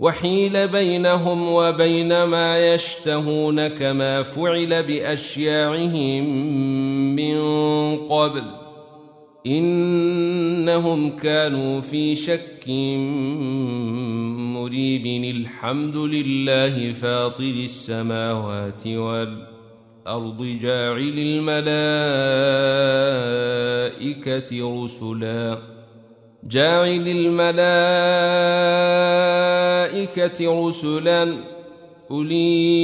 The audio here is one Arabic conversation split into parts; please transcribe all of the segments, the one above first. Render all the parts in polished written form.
وحيل بينهم وبين ما يشتهون كما فعل بأشياعهم من قبل إنهم كانوا في شك مريب. الحمد لله فاطر السماوات والأرض جاعل الملائكة رسلا أولي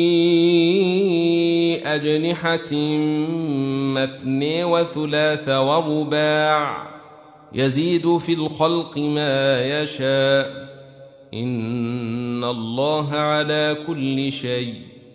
أجنحة مثني وثلاث ورباع يزيد في الخلق ما يشاء إن الله على كل شيء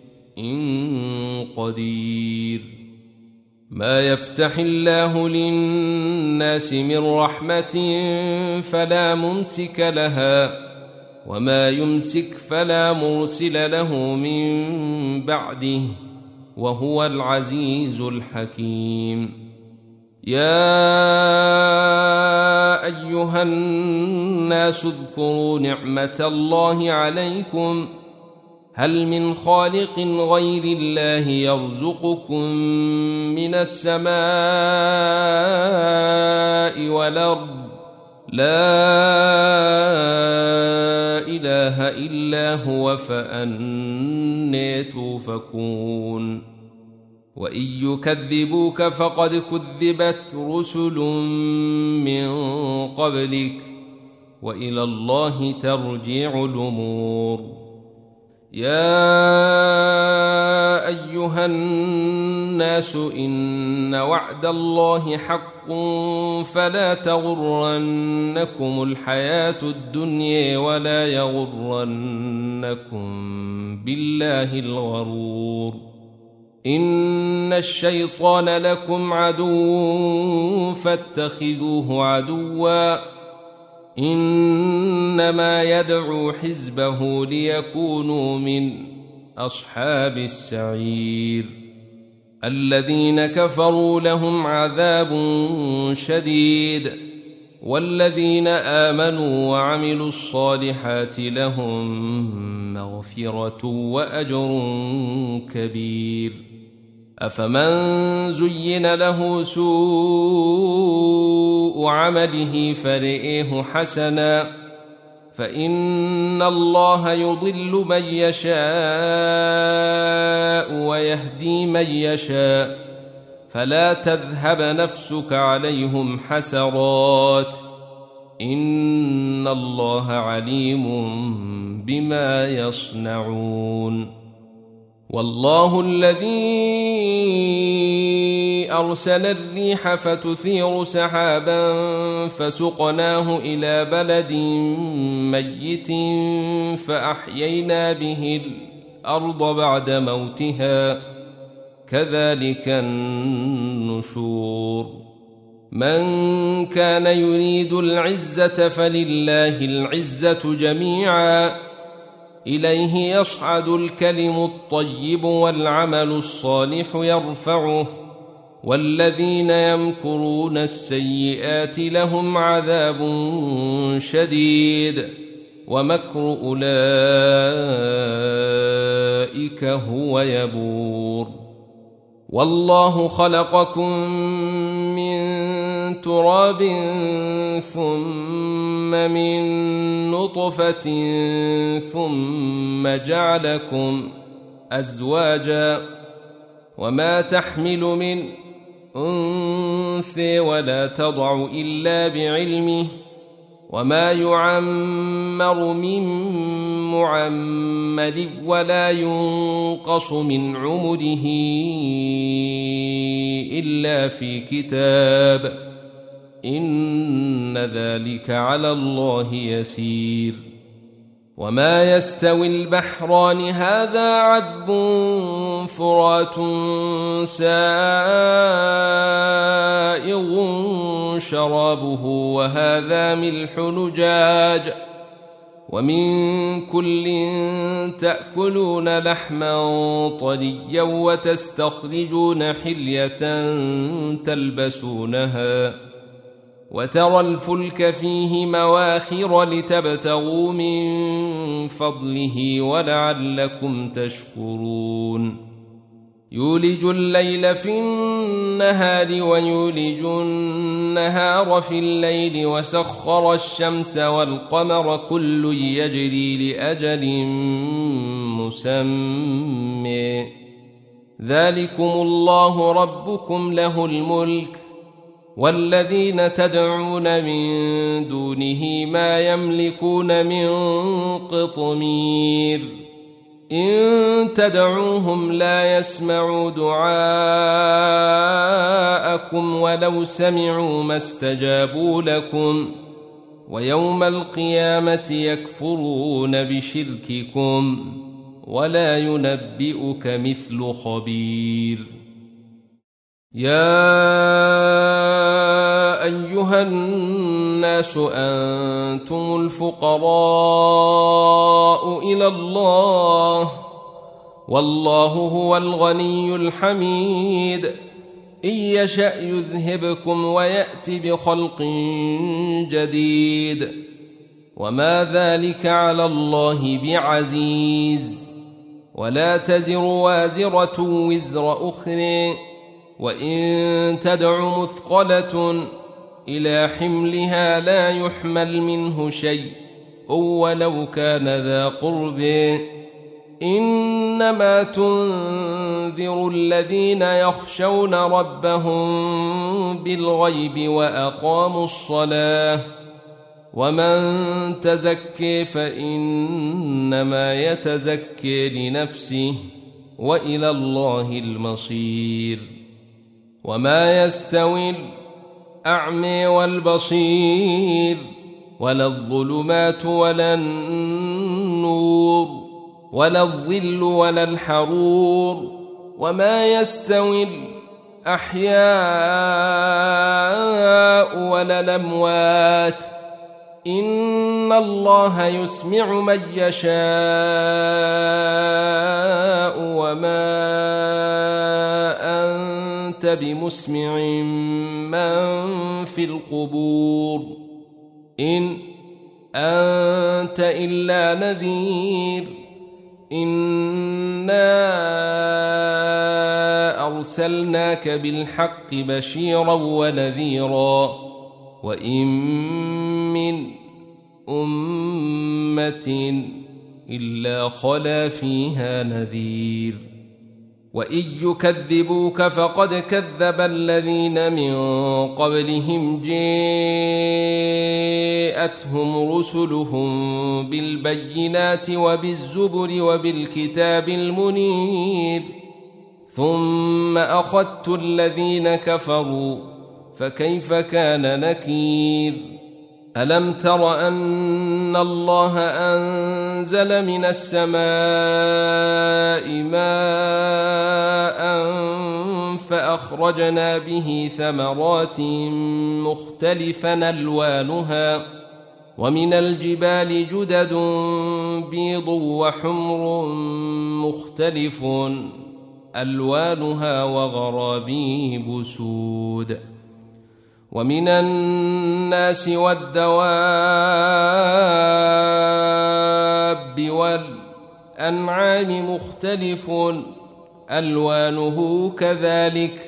قدير. ما يفتح الله للناس من رحمة فلا ممسك لها وما يمسك فلا مرسل له من بعده وهو العزيز الحكيم. يا أيها الناس اذكروا نعمة الله عليكم هل من خالق غير الله يرزقكم من السماء والأرض لا إله إلا هو فأنى توفكون. وإن يكذبوك فقد كذبت رسل من قبلك وإلى الله ترجع الأمور. يا أيها الناس إن وعد الله حق فلا تغرنكم الحياة الدنيا ولا يغرنكم بالله الغرور. إن الشيطان لكم عدو فاتخذوه عدوا إنما يدعو حزبه ليكونوا من أصحاب السعير. الذين كفروا لهم عذاب شديد والذين آمنوا وعملوا الصالحات لهم مغفرة وأجر كبير. أفمن زين له سوء عمله فرئه حسنا فإن الله يضل من يشاء ويهدي من يشاء فلا تذهب نفسك عليهم حسرات إن الله عليم بما يصنعون. والله الذي أرسل الريح فتثير سحابا فسقناه إلى بلد ميت فأحيينا به الأرض بعد موتها كذلك النشور. من كان يريد العزة فلله العزة جميعا إليه يصعد الكلم الطيب والعمل الصالح يرفعه والذين يمكرون السيئات لهم عذاب شديد ومكر أولئك هو يبور. والله خلقكم من تراب ثم من نطفة ثم جعلكم أزواجا وما تحمل من أنثى ولا تضع إلا بعلمه وما يعمر من معمر ولا ينقص من عمره إلا في كتاب إن ذلك على الله يسير. وما يستوي البحران هذا عذب فرات سائغ شرابه وهذا ملح نجاج ومن كل تأكلون لحما طريا وتستخرجون حلية تلبسونها وترى الفلك فيه مواخر لتبتغوا من فضله ولعلكم تشكرون يولج الليل في النهار ويولج النهار في الليل وسخر الشمس والقمر كل يجري لأجل مسمى ذلكم الله ربكم له الملك والذين تدعون من دونه ما يملكون من قطمير إن تدعوهم لا يسمعوا دعاءكم ولو سمعوا ما استجابوا لكم ويوم القيامة يكفرون بشرككم ولا ينبئك مثل خبير يا أيها الناس أنتم الفقراء إلى الله والله هو الغني الحميد إن يشأ يذهبكم ويأت بخلق جديد وما ذلك على الله بعزيز ولا تزر وازرة وزر أخرى وإن تدع مثقلة إلى حملها لا يحمل منه شيء ولو كان ذا قرب إنما تنذر الذين يخشون ربهم بالغيب وأقاموا الصلاة ومن تزكي فإنما يتزكي لنفسه وإلى الله المصير وما يستوي الأعمى والبصير ولا الظلمات ولا النور ولا الظل ولا الحرور وما يستوي الأحياء ولا الأموات إن الله يسمع من يشاء وما أنت بمسمع من في القبور إن أنت إلا نذير إنا أرسلناك بالحق بشيرا ونذيرا وإن من أمة إلا خلا فيها نذير وإن يكذبوك فقد كذب الذين من قبلهم جاءتهم رسلهم بالبينات وبالزبر وبالكتاب المنير ثم أخذت الذين كفروا فكيف كان نكير ألم تر أن الله أنزل من السماء ماء فأخرجنا به ثمرات مختلفا ألوانها ومن الجبال جدد بيض وحمر مختلف ألوانها وغرابيب سود ومن الناس والدواب والأنعام مختلف ألوانه كذلك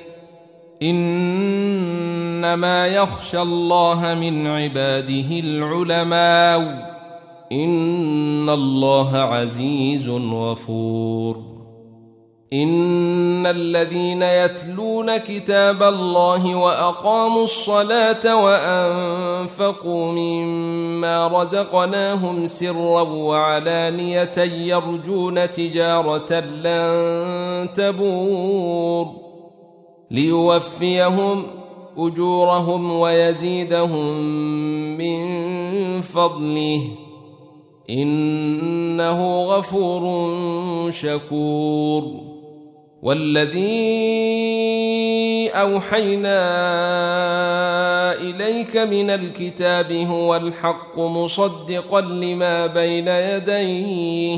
إنما يخشى الله من عباده العلماء إن الله عزيز غفور إن الذين يتلون كتاب الله وأقاموا الصلاة وأنفقوا مما رزقناهم سرا وعلانية يرجون تجارة لن تبور ليوفيهم أجورهم ويزيدهم من فضله إنه غفور شكور والذي أوحينا إليك من الكتاب هو الحق مصدقا لما بين يديه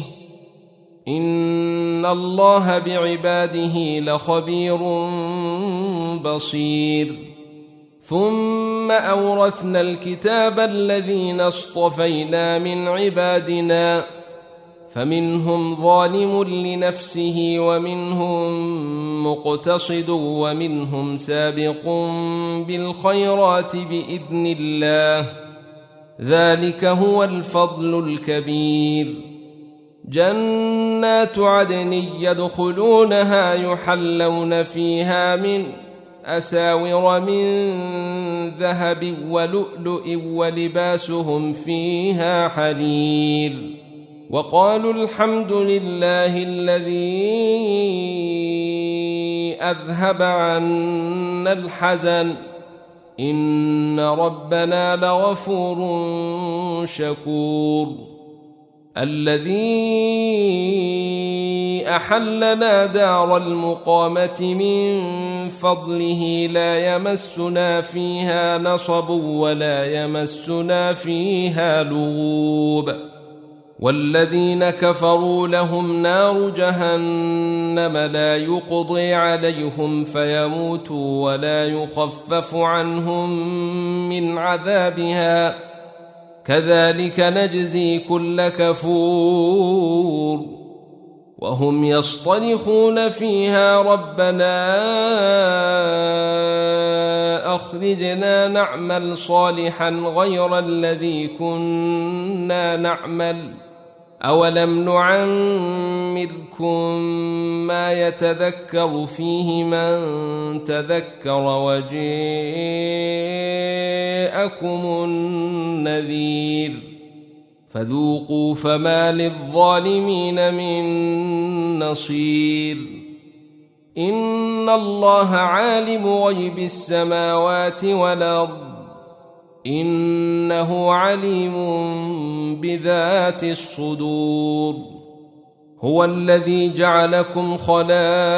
إن الله بعباده لخبير بصير ثم أورثنا الكتاب الذين اصطفينا من عبادنا فمنهم ظالم لنفسه ومنهم مقتصد ومنهم سابق بالخيرات بإذن الله، ذلك هو الفضل الكبير. جنات عدن يدخلونها يحلون فيها من أساور من ذهب ولؤلؤ ولباسهم فيها حرير. وقالوا الحمد لله الذي أذهب عنا الحزن إن ربنا لغفور شكور. الذي أحلنا دار المقامة من فضله لا يمسنا فيها نصب ولا يمسنا فيها لغوب. والذين كفروا لهم نار جهنم لا يقضي عليهم فيموتوا ولا يخفف عنهم من عذابها كذلك نجزي كل كفور. وهم يصطرخون فيها ربنا أخرجنا نعمل صالحا غير الذي كنا نعمل أولم نعمركم ما يتذكر فيه من تذكر وجاءكم النذير فذوقوا فما للظالمين من نصير. إن الله عالم غيب السماوات والأرض إنه عليم بذات الصدور. هو الذي جعلكم خلائف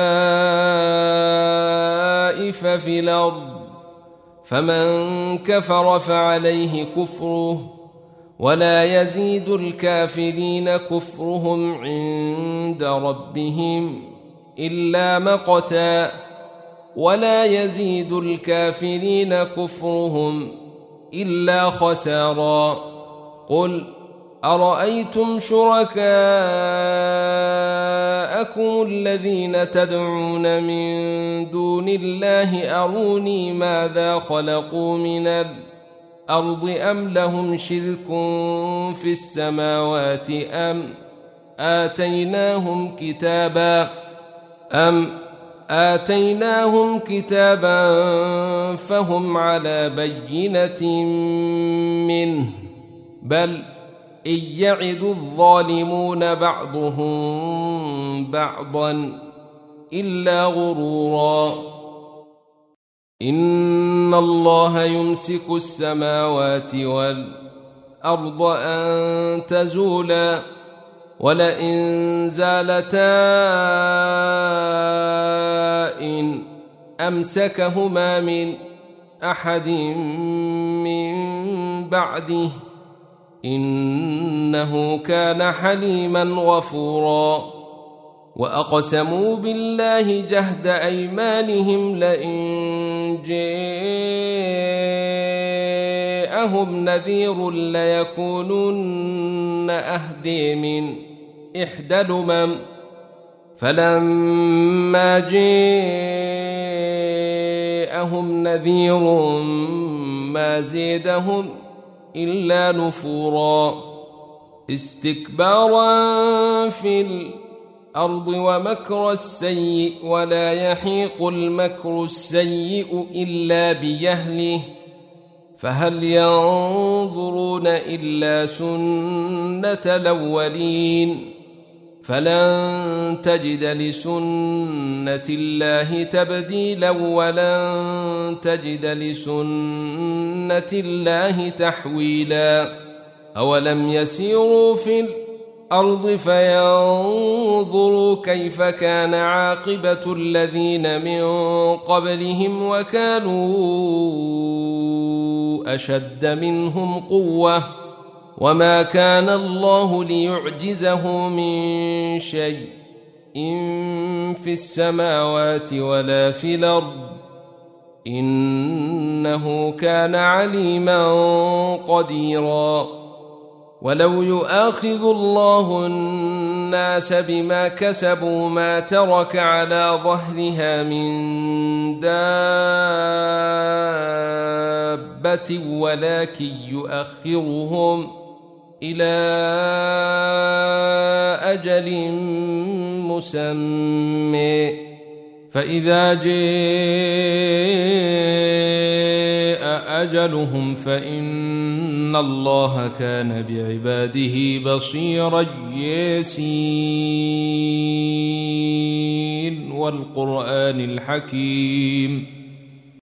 في الأرض فمن كفر فعليه كفره ولا يزيد الكافرين كفرهم عند ربهم إلا مقتا ولا يزيد الكافرين كفرهم إلا خسارا. قل أرأيتم شركاءكم الذين تدعون من دون الله أروني ماذا خلقوا من الأرض أم لهم شرك في السماوات أم آتيناهم كتابا فهم على بينة منه بل إن يعد الظالمون بعضهم بعضا إلا غرورا. إن الله يمسك السماوات والأرض أن تزولا ولئن زالتا إن أمسكهما من أحد من بعده إنه كان حليما غفورا. وأقسموا بالله جهد أيمانهم لئن جاءهم نذير ليكونن أهدي من إحدى الأمم فلما جاءهم نذير ما زادهم إلا نفورا استكبارا في الأرض ومكر السيء ولا يحيق المكر السيء إلا بأهله فهل ينظرون إلا سنة الأولين فلن تجد لسنة الله تبديلا ولن تجد لسنة الله تحويلا. أولم يسيروا في الأرض فينظروا كيف كان عاقبة الذين من قبلهم وكانوا أشد منهم قوة وما كان الله ليعجزه من شيء إن في السماوات ولا في الأرض إنه كان عليما قديرا ولو يؤاخذ الله الناس بما كسبوا ما ترك على ظهرها من دابة ولكن يؤخرهم إلى أجل مسمى فإذا جاء أجلهم فإن الله كان بعباده بصيرا ياسين والقرآن الحكيم